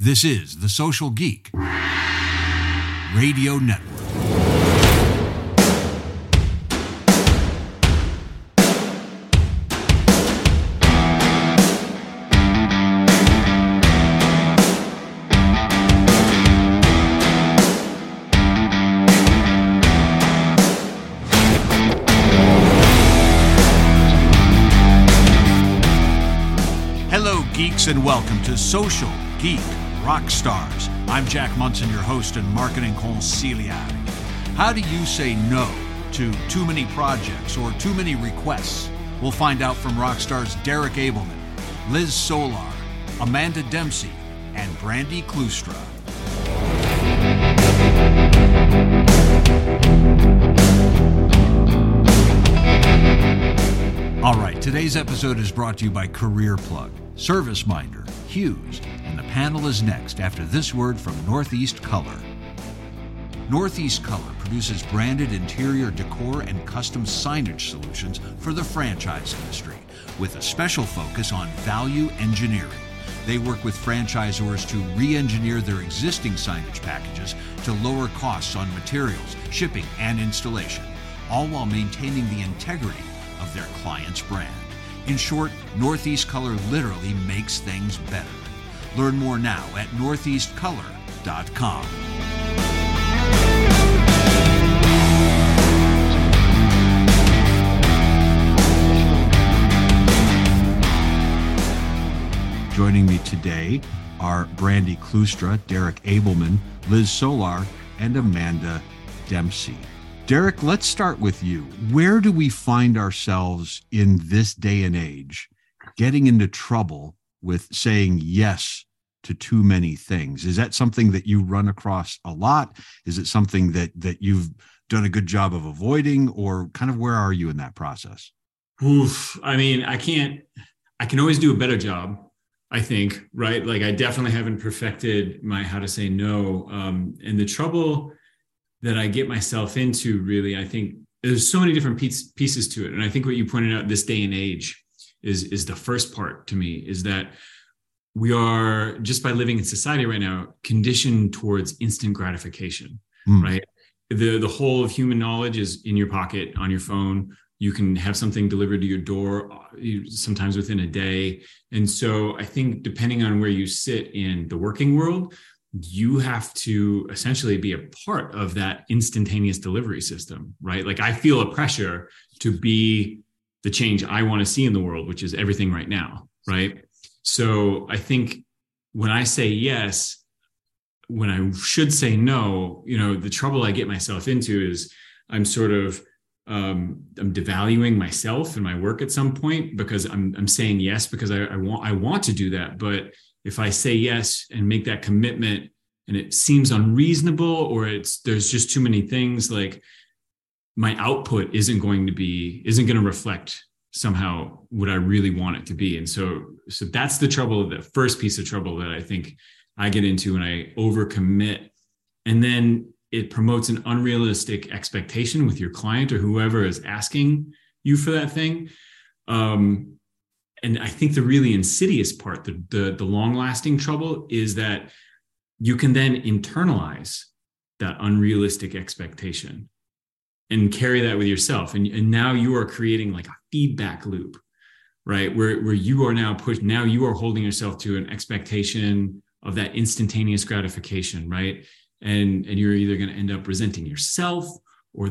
This is The Social Geek Radio Network. Hello, geeks, and welcome to Social Geek Rock Stars. I'm Jack Munson, your host and marketing conciliary. How do you say no to too many projects or too many requests? We'll find out from rock stars Derek Abelman, Liz Solar, Amanda Dempsey, and Brandy Klustra. All right, today's episode is brought to you by Career Plug, ServiceMinder, Hughes, and the panel is next after this word from Northeast Color. Northeast Color produces branded interior decor and custom signage solutions for the franchise industry, with a special focus on value engineering. They work with franchisors to re-engineer their existing signage packages to lower costs on materials, shipping, and installation, all while maintaining the integrity of their client's brand. In short, Northeast Color literally makes things better. Learn more now at northeastcolor.com. Joining me today are Brandy Klustra, Derek Abelman, Liz Solar, and Amanda Dempsey. Derek, let's start with you. Where do we find ourselves in this day and age getting into trouble with saying yes to too many things? Is that something that you run across a lot? Is it something that you've done a good job of avoiding, or kind of where are you in that process? I mean, I can always do a better job, I think, right? Like I definitely haven't perfected my how to say no. And the trouble that I get myself into, really, I think there's so many different pieces to it. And I think what you pointed out this day and age is the first part to me, is that we are, just by living in society right now, conditioned towards instant gratification, right? The whole of human knowledge is in your pocket, on your phone. You can have something delivered to your door sometimes within a day. And so I think depending on where you sit in the working world, you have to essentially be a part of that instantaneous delivery system, right? Like I feel a pressure to be the change I want to see in the world, which is everything right now, right? So I think when I say yes, when I should say no, the trouble I get myself into is I'm sort of, I'm devaluing myself and my work at some point, because I'm saying yes because I want to do that. But if I say yes and make that commitment and it seems unreasonable, or there's just too many things, like my output isn't going to reflect somehow what I really want it to be. And so that's the first piece of trouble that I think I get into when I overcommit. And then it promotes an unrealistic expectation with your client or whoever is asking you for that thing. And I think the really insidious part, the long-lasting trouble, is that you can then internalize that unrealistic expectation and carry that with yourself. And now you are creating like a feedback loop, right? Where you are now you are holding yourself to an expectation of that instantaneous gratification, right? And you're either going to end up resenting yourself or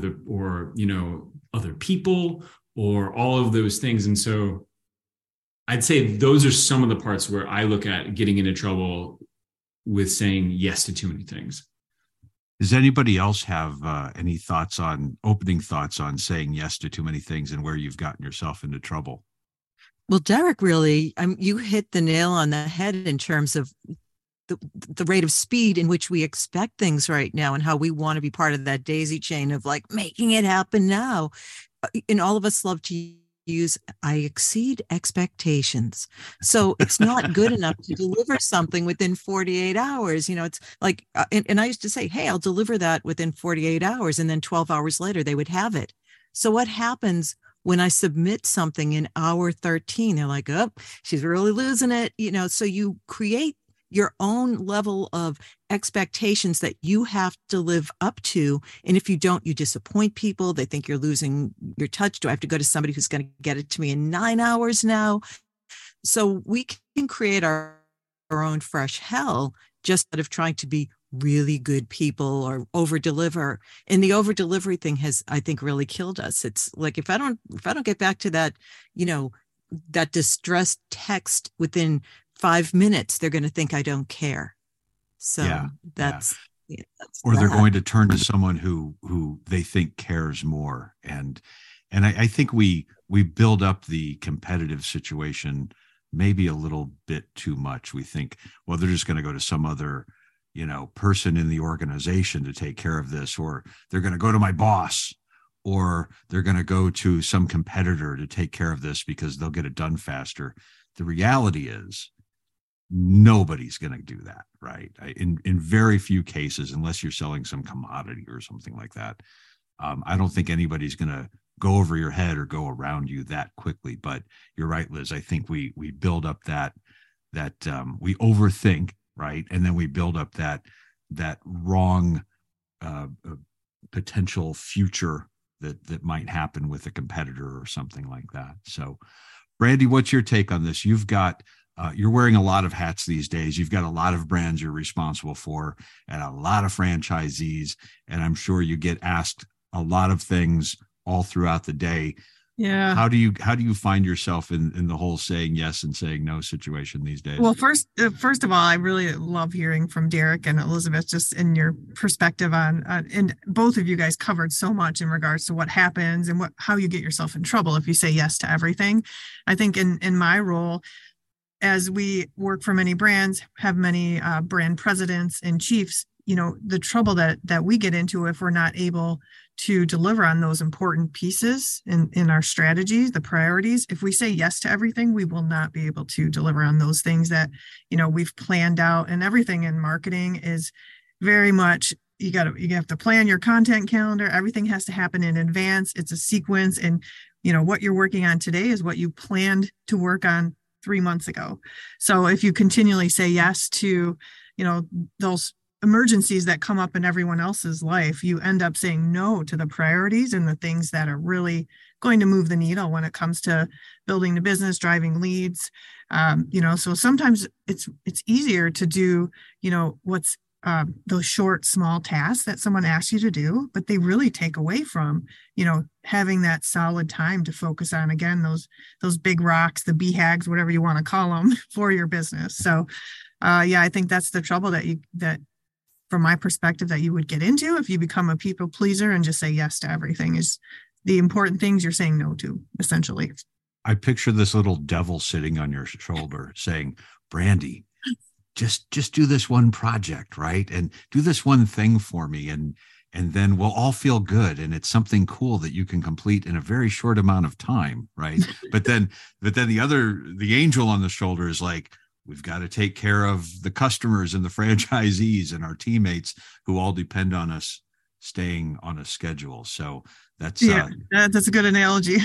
other people or all of those things. And so I'd say those are some of the parts where I look at getting into trouble with saying yes to too many things. Does anybody else have any opening thoughts on saying yes to too many things and where you've gotten yourself into trouble? Well, Derek, really, you hit the nail on the head in terms of the rate of speed in which we expect things right now and how we want to be part of that daisy chain of like making it happen now. And all of us love to use I exceed expectations. So it's not good enough to deliver something within 48 hours. It's like, and I used to say, hey, I'll deliver that within 48 hours. And then 12 hours later, they would have it. So what happens when I submit something in hour 13? They're like, oh, she's really losing it. So you create your own level of expectations that you have to live up to. And if you don't, you disappoint people. They think you're losing your touch. Do I have to go to somebody who's going to get it to me in 9 hours now? So we can create our own fresh hell just out of trying to be really good people or over deliver. And the over delivery thing has, I think, really killed us. It's like, if I don't get back to that, that distressed text within 5 minutes, they're going to think I don't care. So that's or they're going to turn to someone who they think cares more. And I think we build up the competitive situation maybe a little bit too much. We think, well, they're just going to go to some other, person in the organization to take care of this, or they're going to go to my boss, or they're going to go to some competitor to take care of this because they'll get it done faster. The reality is nobody's going to do that, right? In very few cases, unless you're selling some commodity or something like that. I don't think anybody's going to go over your head or go around you that quickly. But you're right, Liz. I think we build up that we overthink, right, and then we build up that wrong potential future that might happen with a competitor or something like that. So, Brandy, what's your take on this? You've got you're wearing a lot of hats these days. You've got a lot of brands you're responsible for, and a lot of franchisees, and I'm sure you get asked a lot of things all throughout the day. Yeah. How do you find yourself in the whole saying yes and saying no situation these days? Well, first of all, I really love hearing from Derek and Elizabeth, just in your perspective on and both of you guys covered so much in regards to what happens and how you get yourself in trouble if you say yes to everything. I think in my role, as we work for many brands, have many brand presidents and chiefs, the trouble that we get into if we're not able to deliver on those important pieces in our strategies, the priorities. If we say yes to everything, we will not be able to deliver on those things that, we've planned out. And everything in marketing is very much, you have to plan your content calendar. Everything has to happen in advance. It's a sequence. And, what you're working on today is what you planned to work on 3 months ago. So if you continually say yes to, those emergencies that come up in everyone else's life, you end up saying no to the priorities and the things that are really going to move the needle when it comes to building the business, driving leads. So sometimes it's easier to do, what's those short, small tasks that someone asks you to do, but they really take away from, having that solid time to focus on, again, those big rocks, the BHAGs, whatever you want to call them, for your business. So, I think that's the trouble that from my perspective, that you would get into if you become a people pleaser and just say yes to everything. Is the important things you're saying no to, essentially. I picture this little devil sitting on your shoulder saying, Brandy, just do this one project, right? And do this one thing for me. And then we'll all feel good. And it's something cool that you can complete in a very short amount of time. Right. but then the angel on the shoulder is like, we've got to take care of the customers and the franchisees and our teammates who all depend on us staying on a schedule. So that's a good analogy.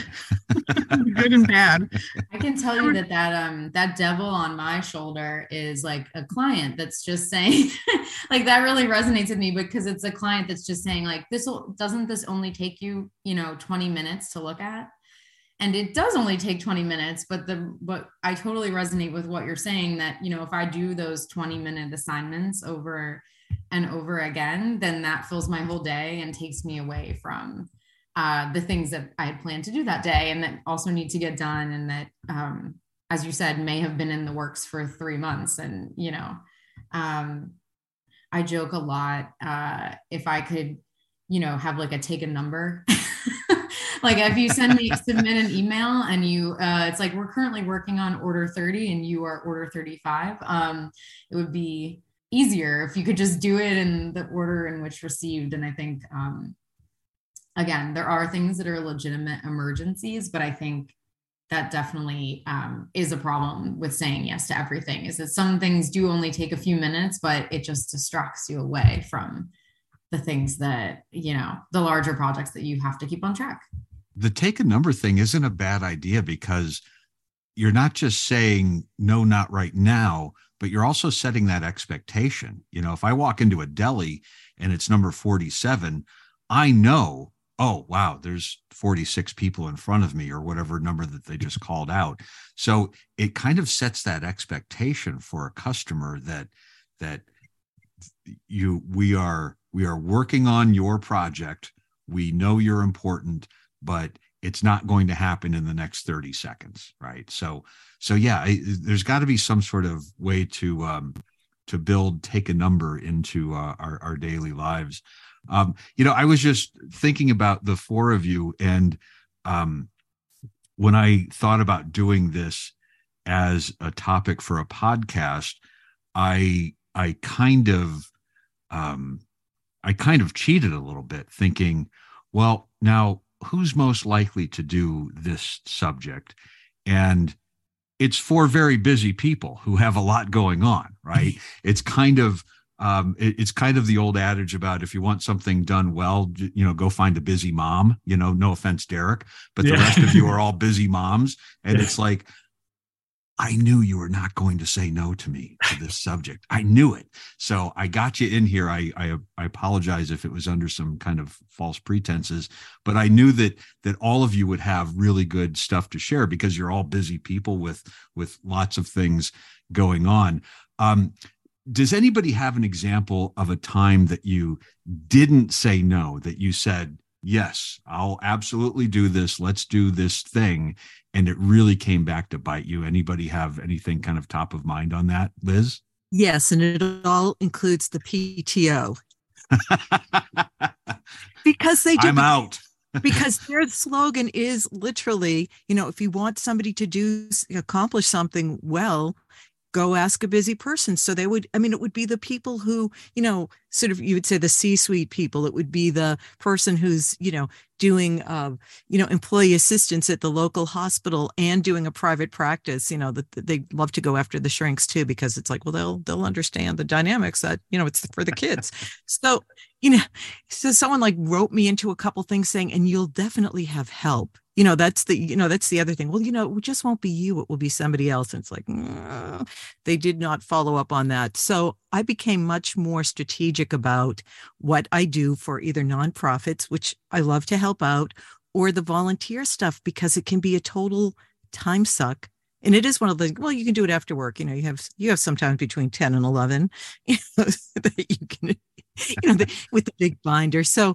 Good and bad. I can tell you that devil on my shoulder is like a client that's just saying, like, that really resonates with me, because it's a client that's just saying, like, doesn't this only take you, 20 minutes to look at? And it does only take 20 minutes, but I totally resonate with what you're saying, that, if I do those 20-minute assignments over and over again, then that fills my whole day and takes me away from the things that I had planned to do that day, and that also need to get done. And that, as you said, may have been in the works for 3 months. And, I joke a lot, if I could, have like a take a number. Like, if you submit an email and it's like, we're currently working on order 30 and you are order 35. It would be easier if you could just do it in the order in which received. And I think, again, there are things that are legitimate emergencies, but I think that definitely is a problem with saying yes to everything, is that some things do only take a few minutes, but it just distracts you away from the things that, the larger projects that you have to keep on track. The take a number thing isn't a bad idea, because you're not just saying no, not right now, but you're also setting that expectation. If I walk into a deli and it's number 47, I know, oh, wow, there's 46 people in front of me, or whatever number that they just called out. So it kind of sets that expectation for a customer that we are working on your project. We know you're important, but it's not going to happen in the next 30 seconds. Right. So yeah, there's got to be some sort of way to take a number into our daily lives. I was just thinking about the four of you, and when I thought about doing this as a topic for a podcast, I kind of cheated a little bit, thinking, well, now who's most likely to do this subject? And it's for very busy people who have a lot going on, right? It's kind of the old adage about, if you want something done well, go find a busy mom. No offense, Derek, but the rest of you are all busy moms, and it's like, I knew you were not going to say no to me to this subject. I knew it. So I got you in here. I apologize if it was under some kind of false pretenses, but I knew that all of you would have really good stuff to share, because you're all busy people with lots of things going on. Does anybody have an example of a time that you didn't say no, that you said, yes, I'll absolutely do this, let's do this thing, and it really came back to bite you? Anybody have anything kind of top of mind on that, Liz? Yes, and it all includes the PTO. Because they do. I'm out. Because their slogan is literally, if you want somebody to accomplish something well, go ask a busy person. So it would be the people who, sort of, you would say the C-suite people. It would be the person who's, doing, employee assistance at the local hospital and doing a private practice. That they love to go after the shrinks too, because it's like, well, they'll understand the dynamics that, it's for the kids. So, so someone like wrote me into a couple things saying, and you'll definitely have help. That's the other thing. Well, it just won't be you. It will be somebody else. And it's like, they did not follow up on that. So I became much more strategic about what I do for either nonprofits, which I love to help out, or the volunteer stuff, because it can be a total time suck. And it is one of the, well, you can do it after work. You have sometimes between 10 and 11, that you can, with the big binder. So,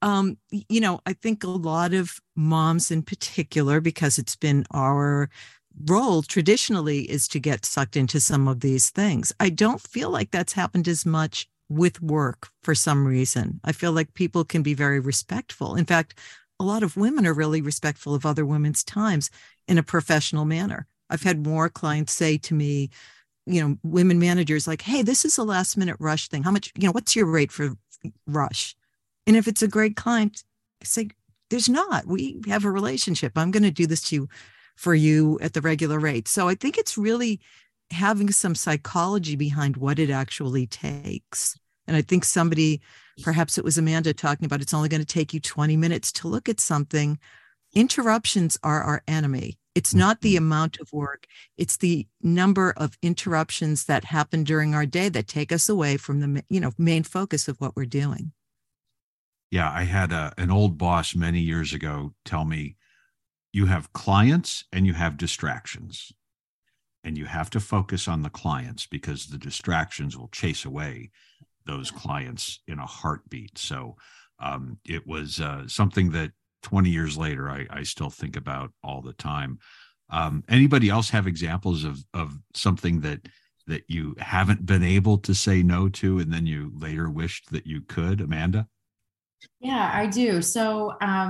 I think a lot of moms in particular, because it's been our role traditionally, is to get sucked into some of these things. I don't feel like that's happened as much with work for some reason. I feel like people can be very respectful. In fact, a lot of women are really respectful of other women's times in a professional manner. I've had more clients say to me, women managers, like, hey, this is a last minute rush thing. How much, what's your rate for rush? And if it's a great client, I say, there's not. We have a relationship. I'm going to do this for you at the regular rate. So I think it's really having some psychology behind what it actually takes. And I think perhaps it was Amanda talking about, it's only going to take you 20 minutes to look at something. Interruptions are our enemy. It's not the amount of work. It's the number of interruptions that happen during our day that take us away from the main focus of what we're doing. Yeah, I had an old boss many years ago tell me, you have clients and you have distractions, and you have to focus on the clients, because the distractions will chase away those clients in a heartbeat. So it was something that 20 years later, I still think about all the time. Anybody else have examples of something that you haven't been able to say no to, and then you later wished that you could? Amanda? Yeah, I do. So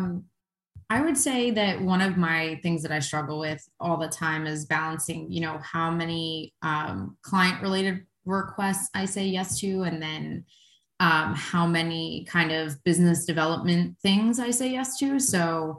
I would say that one of my things that I struggle with all the time is balancing, how many client related requests I say yes to, and then how many kind of business development things I say yes to. So,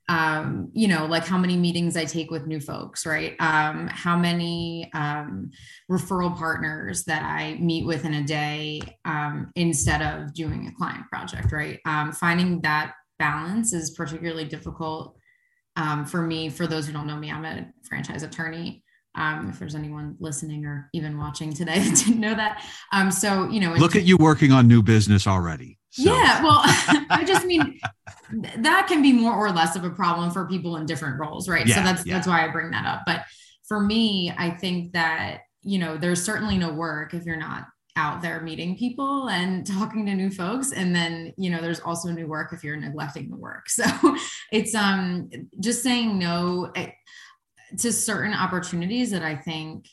like how many meetings I take with new folks, right? How many referral partners that I meet with in a day instead of doing a client project, right? Finding that balance is particularly difficult for me. For those who don't know me, I'm a franchise attorney. If there's anyone listening or even watching today that didn't know that. So, look at you working on new business already. So. Yeah, well, I just mean that can be more or less of a problem for people in different roles, right? Yeah, so that's why I bring that up. But for me, I think that, there's certainly no work if you're not out there meeting people and talking to new folks. And then, there's also new work if you're neglecting the work. So it's just saying no to certain opportunities that I think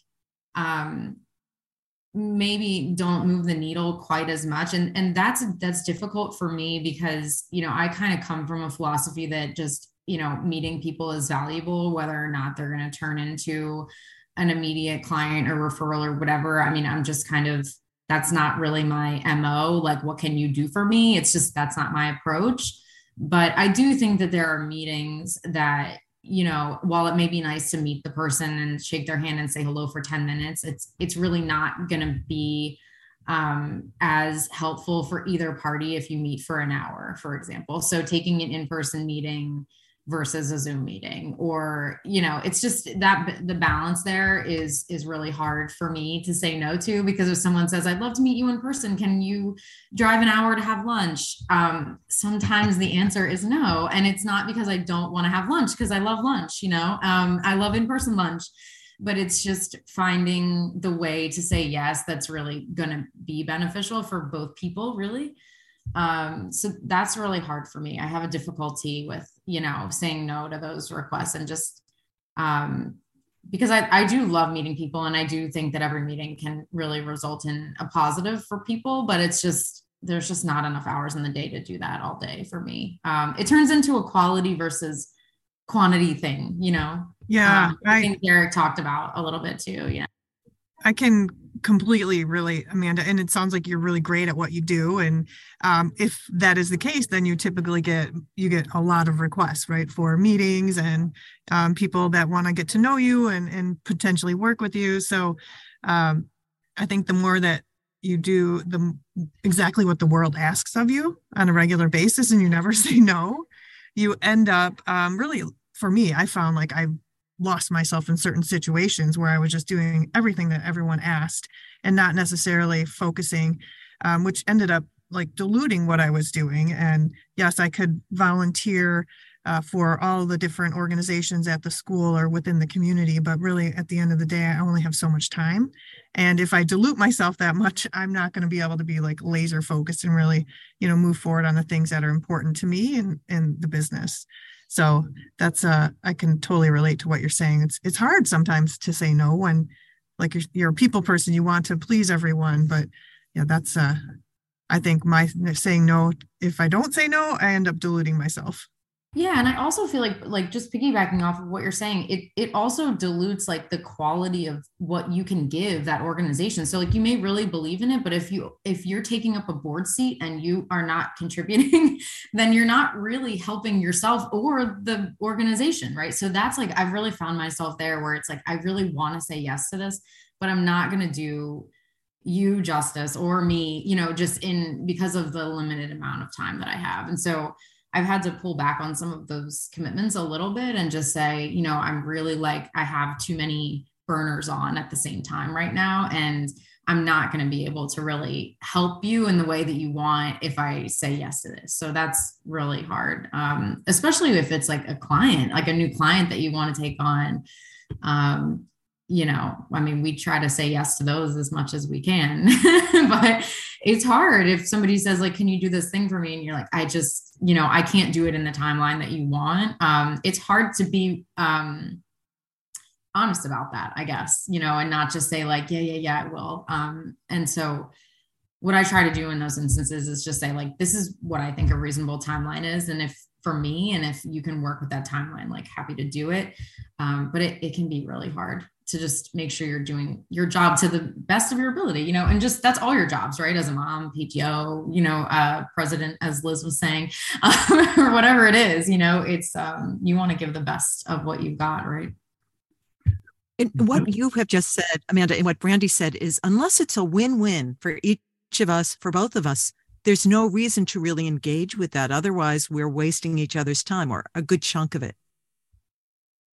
maybe don't move the needle quite as much. And that's difficult for me because, I kind of come from a philosophy that just, meeting people is valuable, whether or not they're going to turn into an immediate client or referral or whatever. I mean, I'm just kind of, that's not really my MO. Like, what can you do for me? It's just, that's not my approach. But I do think that there are meetings that, while it may be nice to meet the person and shake their hand and say hello for 10 minutes, it's really not going to be as helpful for either party if you meet for an hour, for example. So taking an in-person meeting versus a Zoom meeting, or, it's just that the balance there is really hard for me to say no to, because if someone says, I'd love to meet you in person, can you drive an hour to have lunch? Sometimes the answer is no. And it's not because I don't want to have lunch, because I love lunch, I love in-person lunch, but it's just finding the way to say yes that's really going to be beneficial for both people, really. So that's really hard for me. I have a difficulty with, saying no to those requests, and just, because I do love meeting people, and I do think that every meeting can really result in a positive for people, but it's just, there's just not enough hours in the day to do that all day for me. It turns into a quality versus quantity thing, Yeah. I think Derek talked about a little bit too. Yeah. I can completely relate, Amanda, and it sounds like you're really great at what you do. And if that is the case, then you typically get a lot of requests, right, for meetings and people that want to get to know you and potentially work with you. So I think the more that you do exactly what the world asks of you on a regular basis, and you never say no, you end up really, for me, I found like I lost myself in certain situations where I was just doing everything that everyone asked and not necessarily focusing, which ended up like diluting what I was doing. And yes, I could volunteer for all the different organizations at the school or within the community, but really at the end of the day, I only have so much time. And if I dilute myself that much, I'm not going to be able to be like laser focused and really, move forward on the things that are important to me and the business. So that's I can totally relate to what you're saying. It's hard sometimes to say no when, like, you're a people person, you want to please everyone. But yeah, that's I think my saying no, if I don't say no, I end up diluting myself. Yeah. And I also feel like just piggybacking off of what you're saying, it also dilutes like the quality of what you can give that organization. So like you may really believe in it, but if you're taking up a board seat and you are not contributing, then you're not really helping yourself or the organization, right? So that's like, I've really found myself there where it's like, I really want to say yes to this, but I'm not going to do you justice or me, just because of the limited amount of time that I have. And so I've had to pull back on some of those commitments a little bit and just say, I'm really like, I have too many burners on at the same time right now. And I'm not going to be able to really help you in the way that you want if I say yes to this. So that's really hard, especially if it's like a client, like a new client that you want to take on. We try to say yes to those as much as we can, but it's hard if somebody says like, can you do this thing for me? And you're like, I just, I can't do it in the timeline that you want. It's hard to be honest about that, I guess, and not just say like, yeah, I will. And so what I try to do in those instances is just say like, this is what I think a reasonable timeline is. And if for me, and if you can work with that timeline, like happy to do it. But it can be really hard to just make sure you're doing your job to the best of your ability, and just, that's all your jobs, right? As a mom, PTO, president, as Liz was saying, or whatever it is, it's, you want to give the best of what you've got, right? And what you have just said, Amanda, and what Brandy said is, unless it's a win-win for each of us, for both of us, there's no reason to really engage with that. Otherwise, we're wasting each other's time, or a good chunk of it.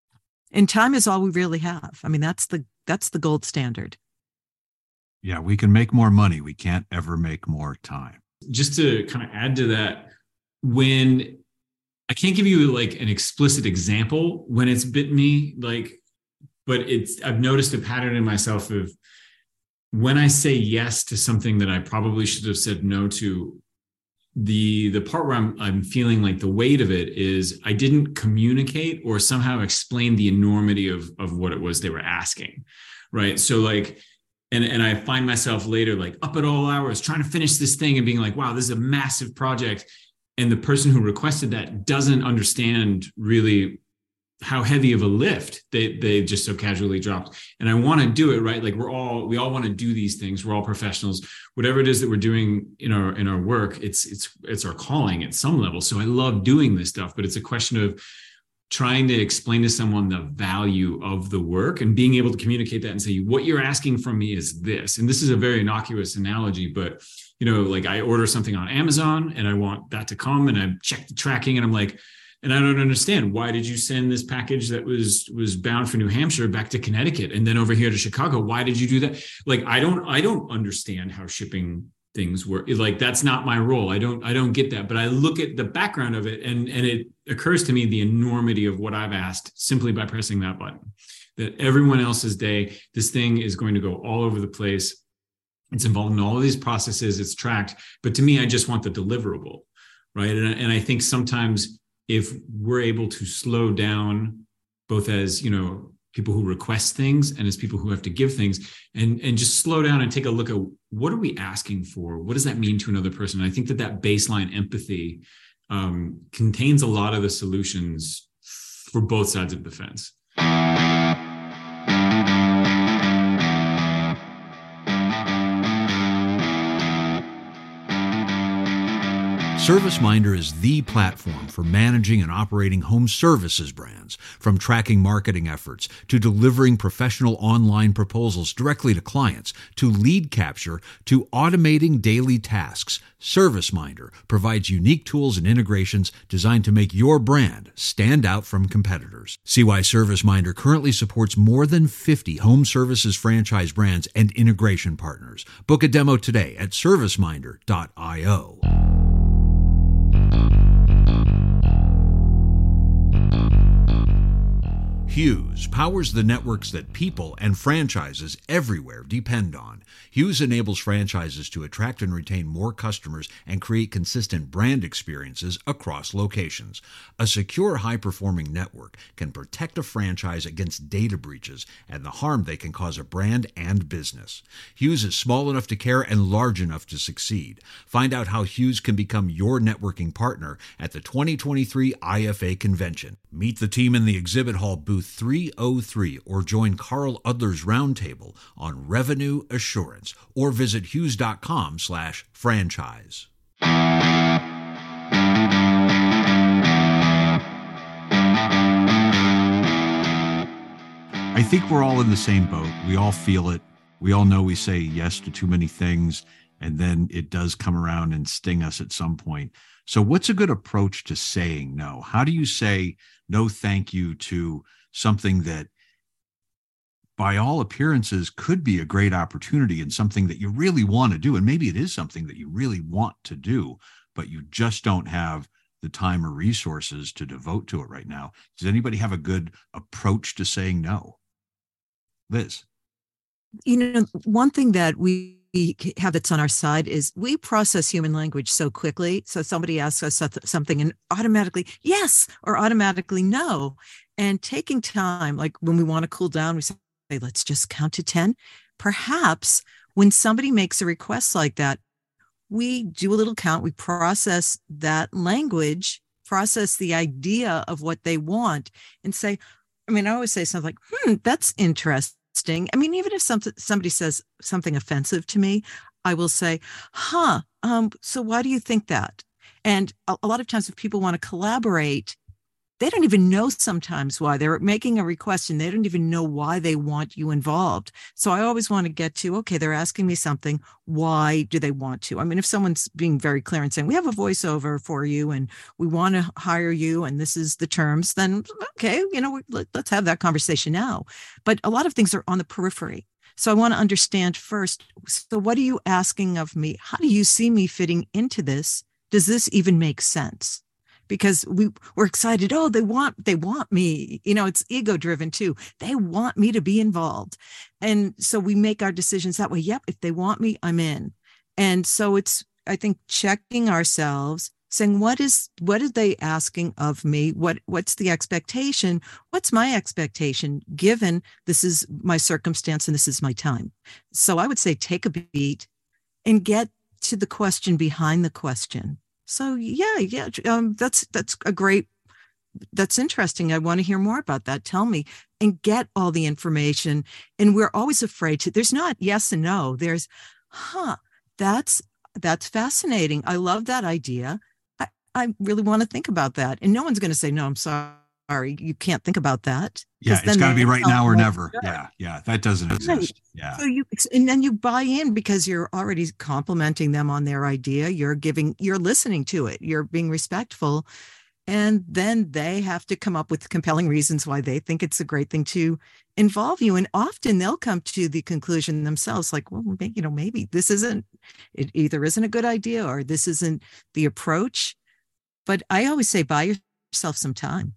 And time is all we really have. I mean, that's the gold standard. Yeah, we can make more money. We can't ever make more time. Just to kind of add to that, when I can't give you like an explicit example when it's bitten me, but I've noticed a pattern in myself of when I say yes to something that I probably should have said no to, the part where I'm feeling like the weight of it is I didn't communicate or somehow explain the enormity of what it was they were asking. Right. So like, and I find myself later, like up at all hours trying to finish this thing and being like, wow, this is a massive project. And the person who requested that doesn't understand really how heavy of a lift they just so casually dropped. And I want to do it right. Like we all want to do these things. We're all professionals, whatever it is that we're doing in our work, it's our calling at some level. So I love doing this stuff, but it's a question of trying to explain to someone the value of the work and being able to communicate that and say, what you're asking from me is this. And this is a very innocuous analogy, but like I order something on Amazon and I want that to come and I check the tracking and I'm like, and I don't understand, why did you send this package that was bound for New Hampshire back to Connecticut and then over here to Chicago? Why did you do that? Like, I don't understand how shipping things work. Like, that's not my role. I don't get that. But I look at the background of it and it occurs to me the enormity of what I've asked simply by pressing that button. That everyone else's day, this thing is going to go all over the place. It's involved in all of these processes. It's tracked. But to me, I just want the deliverable, right? And I think sometimes if we're able to slow down, both as, people who request things and as people who have to give things, and just slow down and take a look at what are we asking for? What does that mean to another person? And I think that baseline empathy contains a lot of the solutions for both sides of the fence. ServiceMinder is the platform for managing and operating home services brands, from tracking marketing efforts to delivering professional online proposals directly to clients, to lead capture, to automating daily tasks. ServiceMinder provides unique tools and integrations designed to make your brand stand out from competitors. See why ServiceMinder currently supports more than 50 home services franchise brands and integration partners. Book a demo today at serviceminder.io. Hughes powers the networks that people and franchises everywhere depend on. Hughes enables franchises to attract and retain more customers and create consistent brand experiences across locations. A secure, high-performing network can protect a franchise against data breaches and the harm they can cause a brand and business. Hughes is small enough to care and large enough to succeed. Find out how Hughes can become your networking partner at the 2023 IFA Convention. Meet the team in the exhibit hall booth 303 or join Carl Udler's roundtable on revenue assurance or visit hughes.com/franchise. I think we're all in the same boat. We all feel it. We all know we say yes to too many things, and then it does come around and sting us at some point. So what's a good approach to saying no? How do you say no thank you to something that by all appearances could be a great opportunity and something that you really want to do? And maybe it is something that you really want to do, but you just don't have the time or resources to devote to it right now. Does anybody have a good approach to saying no? Liz? One thing that we have that's on our side is we process human language so quickly. So somebody asks us something and automatically yes or automatically no. And taking time, like when we want to cool down, we say, hey, let's just count to 10. Perhaps when somebody makes a request like that, we do a little count, we process that language, process the idea of what they want and say, I always say something like, that's interesting. Even if somebody says something offensive to me, I will say, so why do you think that? And a lot of times if people want to collaborate, they don't even know sometimes why they're making a request and they don't even know why they want you involved. So I always want to get to, okay, they're asking me something. Why do they want to? I mean, if someone's being very clear and saying, we have a voiceover for you and we want to hire you and this is the terms, then okay, let's have that conversation now. But a lot of things are on the periphery. So I want to understand first, so what are you asking of me? How do you see me fitting into this? Does this even make sense? Because we're excited. Oh, they want me. It's ego driven too. They want me to be involved. And so we make our decisions that way. Yep. If they want me, I'm in. And so it's, I think, checking ourselves, saying, what are they asking of me? What's the expectation? What's my expectation given this is my circumstance and this is my time? So I would say take a beat and get to the question behind the question. So that's interesting. I want to hear more about that. Tell me, and get all the information. And we're always afraid to, there's not yes and no. There's, that's fascinating. I love that idea. I really want to think about that. And no one's going to say, no, I'm sorry, you can't think about that. Yeah, it's got to be right now or never. Sure. Yeah, that doesn't exist. Right. Yeah. So and then you buy in because you're already complimenting them on their idea. You're listening to it. You're being respectful. And then they have to come up with compelling reasons why they think it's a great thing to involve you. And often they'll come to the conclusion themselves, like, well, maybe it either isn't a good idea or this isn't the approach. But I always say, buy yourself some time.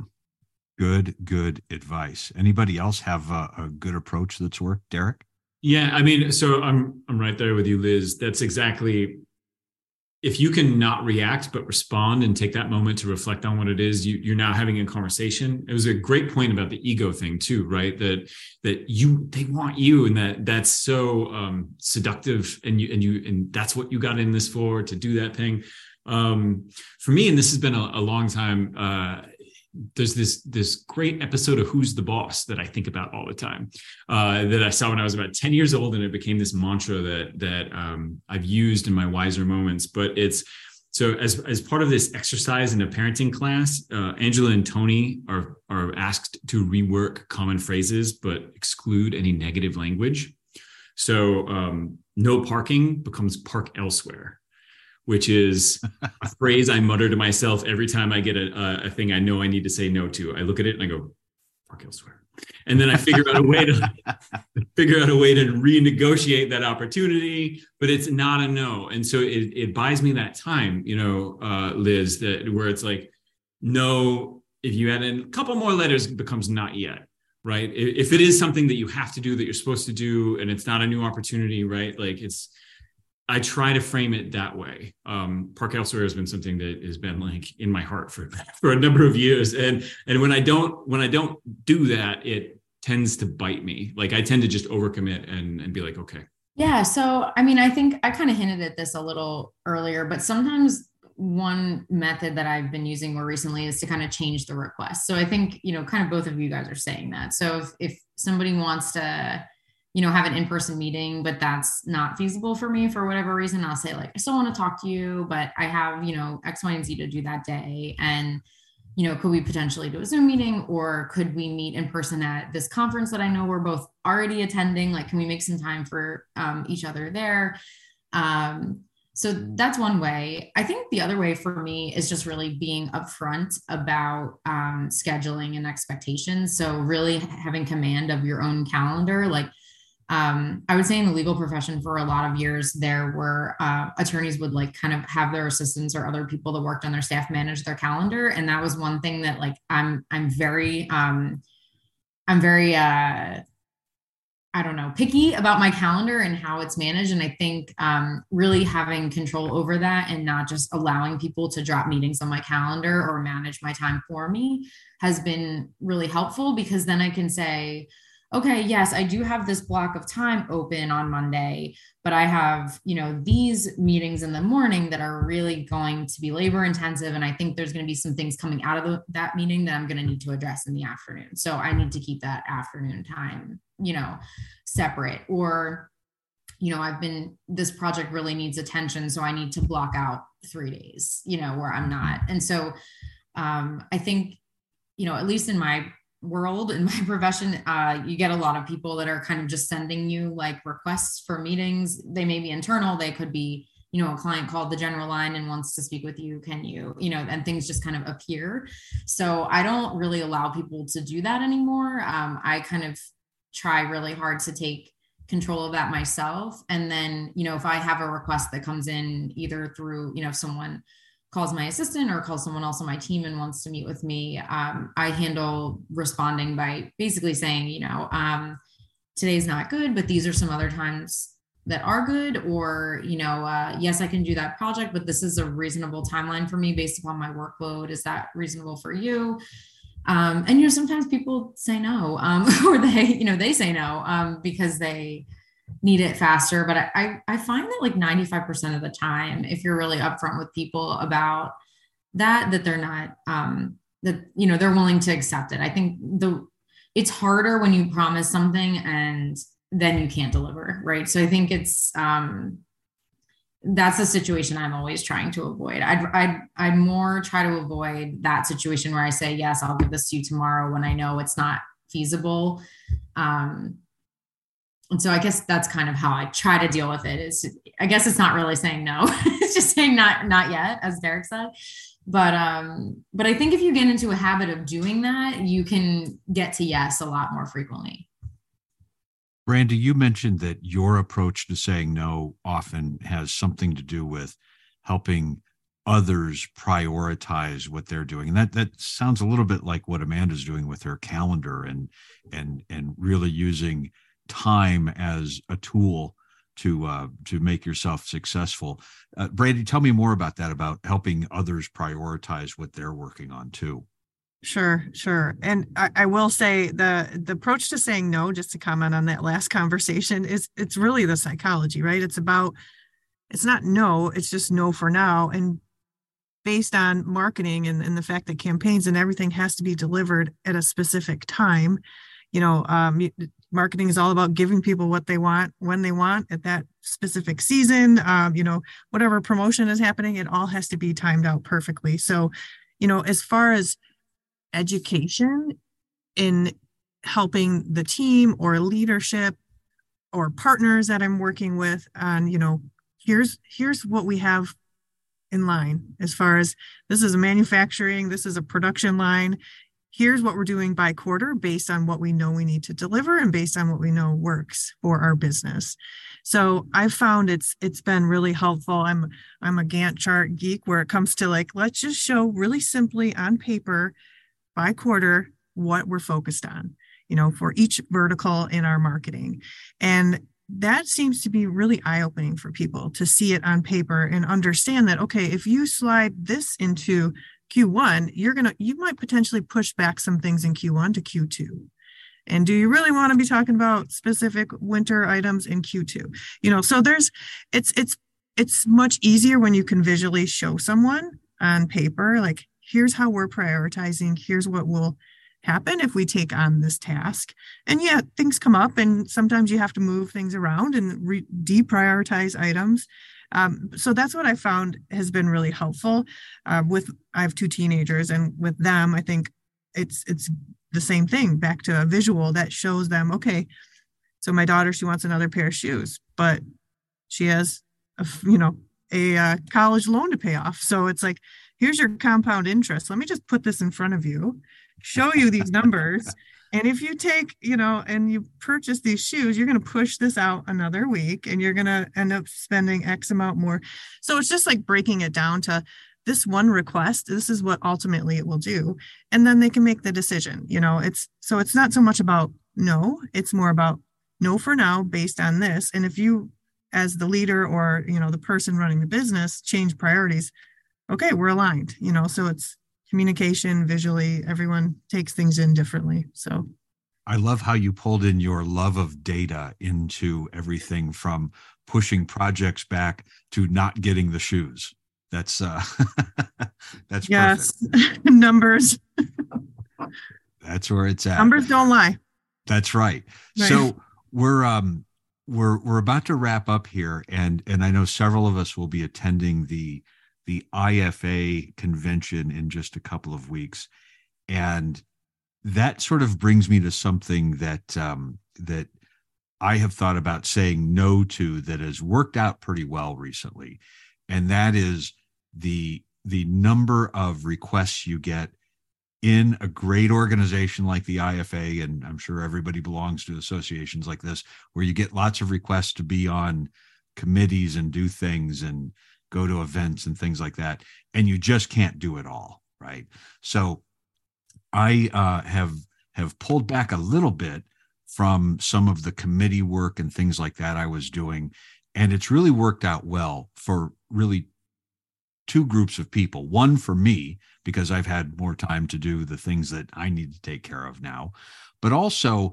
Good advice. Anybody else have a good approach that's worked, Derek? Yeah, I mean, so I'm right there with you, Liz. That's exactly, if you can not react but respond and take that moment to reflect on what it is you're now having a conversation. It was a great point about the ego thing too, right? That they want you, and that's so seductive, and that's what you got in this for, to do that thing. For me, and this has been a long time, there's this great episode of Who's the Boss that I think about all the time, that I saw when I was about 10 years old, and it became this mantra that I've used in my wiser moments. But it's, so as part of this exercise in a parenting class, Angela and Tony are asked to rework common phrases but exclude any negative language. So no parking becomes park elsewhere, which is a phrase I mutter to myself every time I get a thing I know I need to say no to. I look at it and I go, park elsewhere. And then I figure out a way to renegotiate that opportunity, but it's not a no. And so it buys me that time, Liz, where it's like, no, if you add in a couple more letters, it becomes not yet, right? If it is something that you have to do, that you're supposed to do, and it's not a new opportunity, right? Like I try to frame it that way. Park elsewhere has been something that has been like in my heart for a number of years. And when I don't do that, it tends to bite me. Like I tend to just overcommit and be like, okay. Yeah. So, I mean, I think I kind of hinted at this a little earlier, but sometimes one method that I've been using more recently is to kind of change the request. So I think, kind of both of you guys are saying that. So if somebody wants to, have an in-person meeting, but that's not feasible for me for whatever reason, I'll say like, I still want to talk to you, but I have, X, Y, and Z to do that day. And, could we potentially do a Zoom meeting, or could we meet in person at this conference that I know we're both already attending? Like, can we make some time for each other there? So that's one way. I think the other way for me is just really being upfront about scheduling and expectations. So really having command of your own calendar. Like, I would say in the legal profession for a lot of years, there were attorneys would like kind of have their assistants or other people that worked on their staff manage their calendar. And that was one thing that like, I'm very picky about my calendar and how it's managed. And I think really having control over that and not just allowing people to drop meetings on my calendar or manage my time for me has been really helpful, because then I can say, okay, yes, I do have this block of time open on Monday, but I have, these meetings in the morning that are really going to be labor intensive. And I think there's going to be some things coming out of that meeting that I'm going to need to address in the afternoon. So I need to keep that afternoon time, separate. Or, this project really needs attention, so I need to block out 3 days, where I'm not. And so I think at least in my world, in my profession, you get a lot of people that are kind of just sending you like requests for meetings. They may be internal. They could be, a client called the general line and wants to speak with you. Can you, and things just kind of appear. So I don't really allow people to do that anymore. I kind of try really hard to take control of that myself. And then, if I have a request that comes in either through, if someone calls my assistant or calls someone else on my team and wants to meet with me, I handle responding by basically saying, today's not good, but these are some other times that are good, or, yes, I can do that project, but this is a reasonable timeline for me based upon my workload. Is that reasonable for you? And, sometimes people say no, or they say no, because they need it faster. But I find that like 95% of the time, if you're really upfront with people about that they're not, they're willing to accept it. I think it's harder when you promise something and then you can't deliver. Right. So I think it's, that's a situation I'm always trying to avoid. I'd more try to avoid that situation where I say, yes, I'll give this to you tomorrow when I know it's not feasible. And so I guess that's kind of how I try to deal with it. I guess it's not really saying no. It's just saying not yet, as Derek said. But I think if you get into a habit of doing that, you can get to yes a lot more frequently. Brandy, you mentioned that your approach to saying no often has something to do with helping others prioritize what they're doing. And that sounds a little bit like what Amanda's doing with her calendar and really using time as a tool to make yourself successful. Brandy, tell me more about that, about helping others prioritize what they're working on too. Sure. And I will say the approach to saying no, just to comment on that last conversation, it's really the psychology, right? It's not no, it's just no for now. And based on marketing and the fact that campaigns and everything has to be delivered at a specific time, marketing is all about giving people what they want, when they want, at that specific season, whatever promotion is happening, it all has to be timed out perfectly. So, as far as education in helping the team or leadership or partners that I'm working with on, here's what we have in line as far as this is a manufacturing, this is a production line. Here's what we're doing by quarter based on what we know we need to deliver and based on what we know works for our business. So I've found it's been really helpful. I'm a Gantt chart geek where it comes to like, let's just show really simply on paper by quarter what we're focused on, for each vertical in our marketing. And that seems to be really eye-opening for people to see it on paper and understand that, okay, if you slide this into Q1, you might potentially push back some things in Q1 to Q2. And do you really want to be talking about specific winter items in Q2? So it's much easier when you can visually show someone on paper, like, here's how we're prioritizing. Here's what will happen if we take on this task. And yeah, things come up and sometimes you have to move things around and deprioritize items. So that's what I found has been really helpful. I have 2 teenagers, and with them, I think it's the same thing, back to a visual that shows them, okay, so my daughter, she wants another pair of shoes, but she has a college loan to pay off. So it's like, here's your compound interest. Let me just put this in front of you, show you these numbers. And if you take, and you purchase these shoes, you're going to push this out another week and you're going to end up spending X amount more. So it's just like breaking it down to this one request. This is what ultimately it will do. And then they can make the decision. It's not so much about no, it's more about no for now based on this. And if you, as the leader or, the person running the business, change priorities, okay, we're aligned, so it's communication visually, everyone takes things in differently. So I love how you pulled in your love of data into everything from pushing projects back to not getting the shoes. That's that's yes. Perfect. Numbers. That's where it's at. Numbers don't lie. That's right. So we're about to wrap up here, and I know several of us will be attending the IFA convention in just a couple of weeks. And that sort of brings me to something that that I have thought about saying no to that has worked out pretty well recently. And that is the number of requests you get in a great organization like the IFA, and I'm sure everybody belongs to associations like this, where you get lots of requests to be on committees and do things and go to events and things like that, and you just can't do it all, right? So I have pulled back a little bit from some of the committee work and things like that I was doing, and it's really worked out well for really two groups of people. One for me, because I've had more time to do the things that I need to take care of now, but also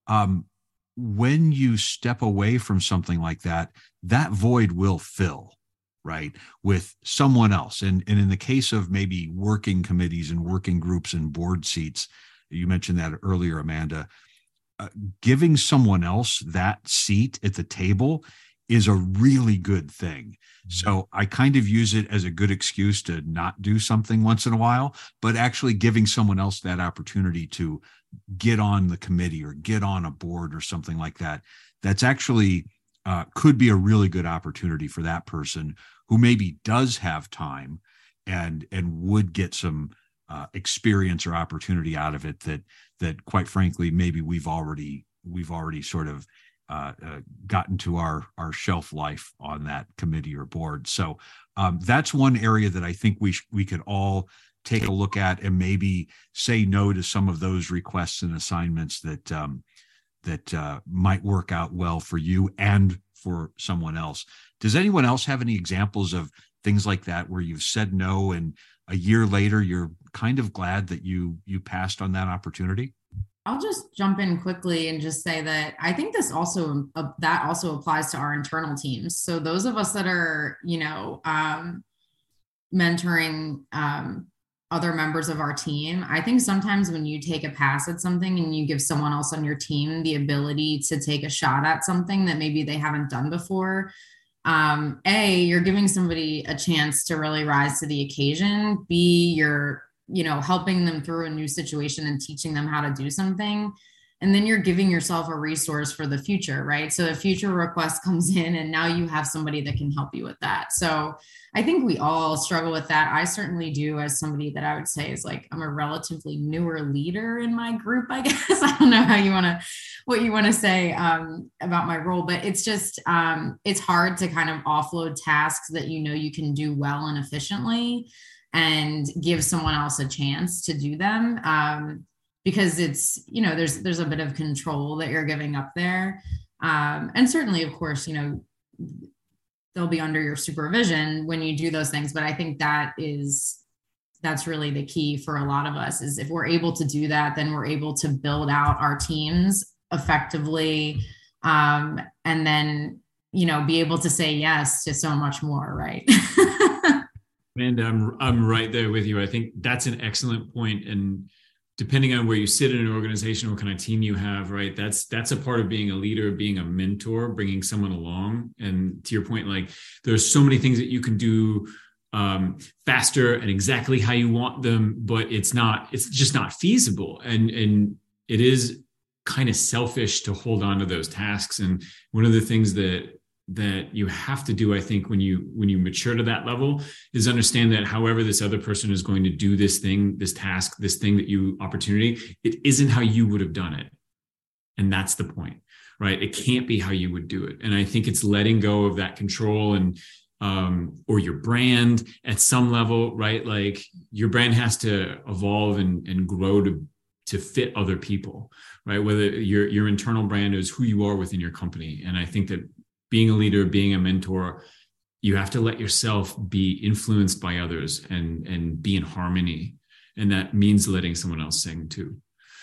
when you step away from something like that, that void will fill, right, with someone else. And in the case of maybe working committees and working groups and board seats, you mentioned that earlier, Amanda, giving someone else that seat at the table is a really good thing. So I kind of use it as a good excuse to not do something once in a while, but actually giving someone else that opportunity to get on the committee or get on a board or something like that. That's actually could be a really good opportunity for that person who maybe does have time and would get some experience or opportunity out of it that quite frankly, maybe we've already sort of gotten to our shelf life on that committee or board. So that's one area that I think we could all take a look at and maybe say no to some of those requests and assignments that might work out well for you and for someone else. Does anyone else have any examples of things like that where you've said no and a year later you're kind of glad that you passed on that opportunity? I'll just jump in quickly and just say that I think this also applies to our internal teams. So those of us that are, mentoring other members of our team, I think sometimes when you take a pass at something and you give someone else on your team the ability to take a shot at something that maybe they haven't done before, you're giving somebody a chance to really rise to the occasion. B, you're helping them through a new situation and teaching them how to do something. And then you're giving yourself a resource for the future, right? So a future request comes in and now you have somebody that can help you with that. So I think we all struggle with that. I certainly do, as somebody that I would say is like, I'm a relatively newer leader in my group, I guess. I don't know what you want to say about my role, but it's just, it's hard to kind of offload tasks that you can do well and efficiently and give someone else a chance to do them. Because it's, there's a bit of control that you're giving up there. And certainly, of course, they'll be under your supervision when you do those things. But I think that's really the key for a lot of us is if we're able to do that, then we're able to build out our teams effectively. And then, be able to say yes to so much more, right? And I'm right there with you. I think that's an excellent point. And depending on where you sit in an organization, what kind of team you have, right? That's a part of being a leader, being a mentor, bringing someone along. And to your point, like there's so many things that you can do faster and exactly how you want them, but it's just not feasible. And it is kind of selfish to hold on to those tasks. And one of the things that you have to do, I think, when you mature to that level is understand that however this other person is going to do this thing, this task, this thing opportunity, it isn't how you would have done it. And that's the point, right? It can't be how you would do it. And I think it's letting go of that control and, or your brand at some level, right? Like your brand has to evolve and grow to fit other people, right? Whether your internal brand is who you are within your company. And I think that being a leader, being a mentor, you have to let yourself be influenced by others and be in harmony. And that means letting someone else sing too.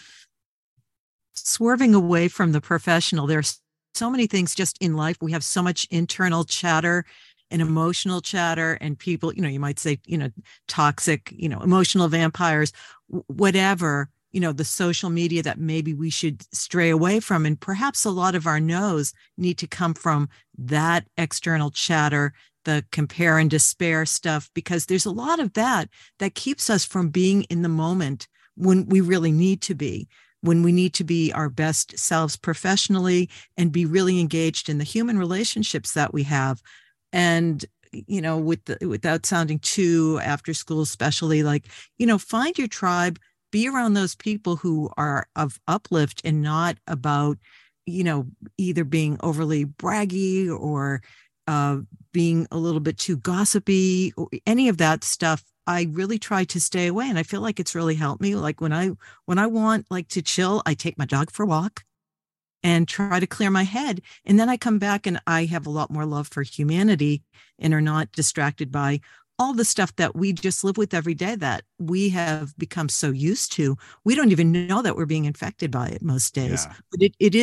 Swerving away from the professional, there's so many things just in life. We have so much internal chatter and emotional chatter and people, you might say, toxic, emotional vampires, whatever. The social media that maybe we should stray away from. And perhaps a lot of our no's need to come from that external chatter, the compare and despair stuff, because there's a lot of that keeps us from being in the moment when we really need to be, when we need to be our best selves professionally and be really engaged in the human relationships that we have. And, without sounding too after school, especially, like, find your tribe, be around those people who are of uplift and not about, either being overly braggy or being a little bit too gossipy, or any of that stuff. I really try to stay away. And I feel like it's really helped me. Like when I want like to chill, I take my dog for a walk and try to clear my head. And then I come back and I have a lot more love for humanity and are not distracted by all the stuff that we just live with every day that we have become so used to. We don't even know that we're being infected by it most days. Yeah. But it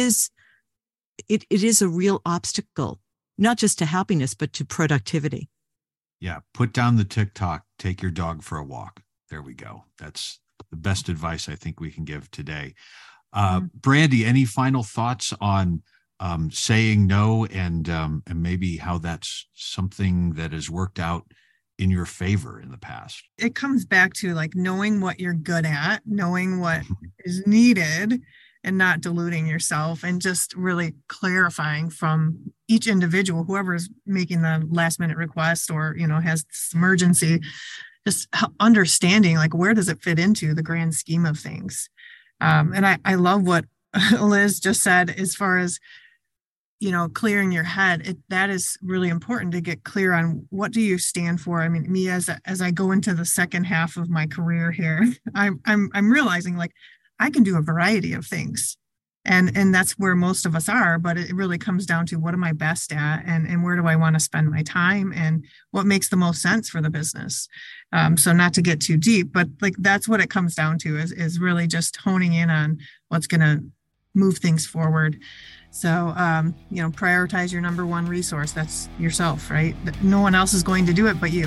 is a real obstacle, not just to happiness, but to productivity. Yeah. Put down the TikTok, take your dog for a walk. There we go. That's the best advice I think we can give today. Brandy, any final thoughts on saying no and maybe how that's something that has worked out in your favor in the past? It comes back to like knowing what you're good at, knowing what is needed, and not diluting yourself, and just really clarifying from each individual, whoever's making the last minute request or, has this emergency, just understanding like, where does it fit into the grand scheme of things? And I love what Liz just said as far as, clearing your head. That is really important to get clear on what do you stand for. I mean, me as I go into the second half of my career here, I'm realizing like I can do a variety of things, and that's where most of us are. But it really comes down to what am I best at, and where do I want to spend my time, and what makes the most sense for the business. So not to get too deep, but like that's what it comes down to is really just honing in on what's going to move things forward. So, prioritize your number one resource. That's yourself, right? No one else is going to do it but you.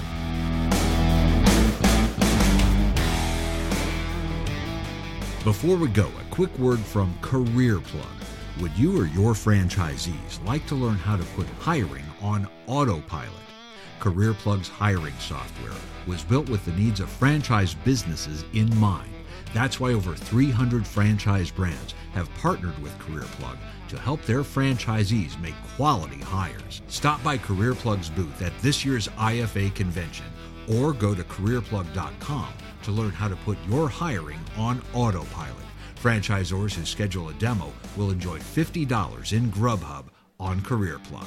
Before we go, a quick word from Career Plug. Would you or your franchisees like to learn how to put hiring on autopilot? Career Plug's hiring software was built with the needs of franchise businesses in mind. That's why over 300 franchise brands have partnered with Career Plug to help their franchisees make quality hires. Stop by Career Plug's booth at this year's IFA convention or go to careerplug.com to learn how to put your hiring on autopilot. Franchisors who schedule a demo will enjoy $50 in Grubhub on Career Plug.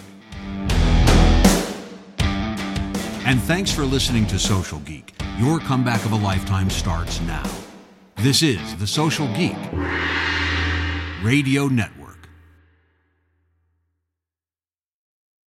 And thanks for listening to Social Geek. Your comeback of a lifetime starts now. This is the Social Geek Radio Network.